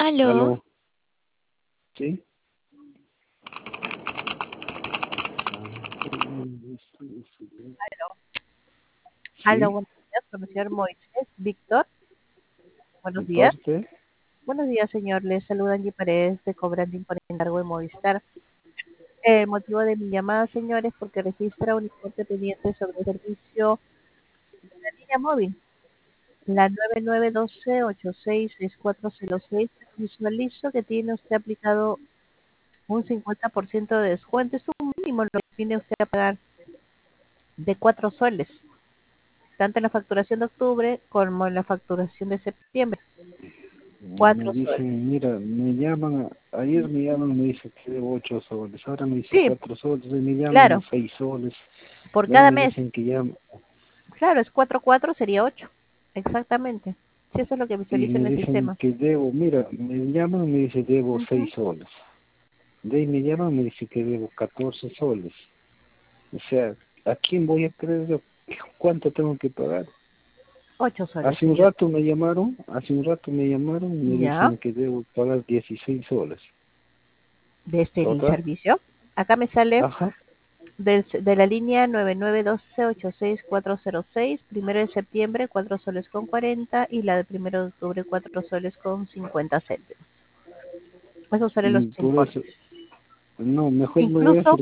Aló, Aló, ¿sí? aló, Sí, buenos días, con el señor Moisés Víctor. Buenos de días. parte. Buenos días, señor. Le saluda Angie Paredes de Cobrandín por encargo de Movistar. El motivo de mi llamada, señores, porque registra un importe pendiente sobre el servicio de la línea móvil. La 9912-866406. Visualizo que tiene usted aplicado un 50% de descuento. Es un mínimo lo que tiene usted a pagar de 4 soles, tanto en la facturación de octubre como en la facturación de septiembre. Me 4 soles. dicen, mira, me llaman, ayer me llaman, me dice que debo 8 soles, ahora me dice Sí, 4 soles, y me llaman claro, 6 soles, por luego cada me mes. dicen que llaman, Claro, es 4 sería 8. Exactamente. Sí, eso es lo que y visualiza me en el dicen sistema. que debo, mira, me llaman, me dice debo 6 Ujú. soles, de ahí me llaman, me dice que debo 14 soles, o sea, ¿a quién voy a creer yo? ¿Cuánto tengo que pagar? 8 soles, señor. Hace un rato me llamaron y me Ya, dicen que debo pagar 16 soles. desde el ¿Total? servicio. Acá me sale Ajá. de la línea 9912-86406, primero de septiembre 4 soles con 40 y la de primero de octubre 4 soles con 50 céntimos. Esos son los Y por eso, importes. no, mejor Incluso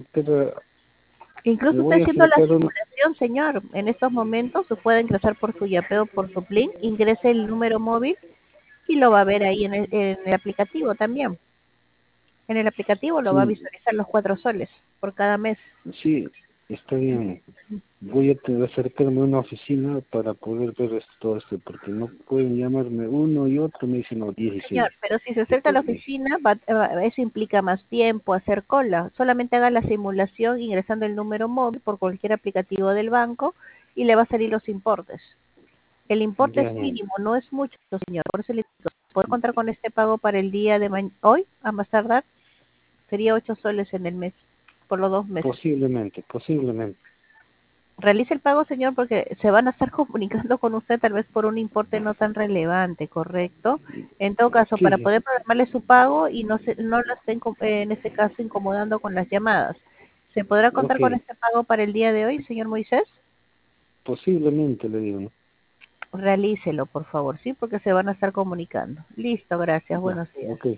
me Incluso usted voy a haciendo la acercar una, simulación, señor, en estos momentos se puede ingresar por su yapeo, por su PLIN, ingrese el número móvil y lo va a ver ahí en el aplicativo también. En el aplicativo lo va a sí, visualizar los 4 soles por cada mes. sí, está bien. Voy a acercarme a una oficina para poder ver todo esto, porque no pueden llamarme uno y otro, me dicen, no, Señor, 16. pero si se acerca a Está la bien. oficina, eso implica más tiempo, hacer cola. Solamente haga la simulación ingresando el número móvil por cualquier aplicativo del banco y le va a salir los importes. El importe Ya, es ya. mínimo, no es mucho, señor. Por eso le digo, ¿puede contar con este pago para el día de hoy, a más tardar? Sería 8 soles en el mes, por los 2 meses. Posiblemente, posiblemente. Realice el pago, señor, porque se van a estar comunicando con usted tal vez por un importe no tan relevante, ¿correcto? En todo caso, Sí, para sí, poder programarle su pago y no lo estén, en este caso, incomodando con las llamadas. ¿Se podrá contar ok, con este pago para el día de hoy, señor Moisés? posiblemente le digo, ¿no? Realícelo, por favor, ¿sí? Porque se van a estar comunicando. Listo, gracias. Ya, Buenos días. ok.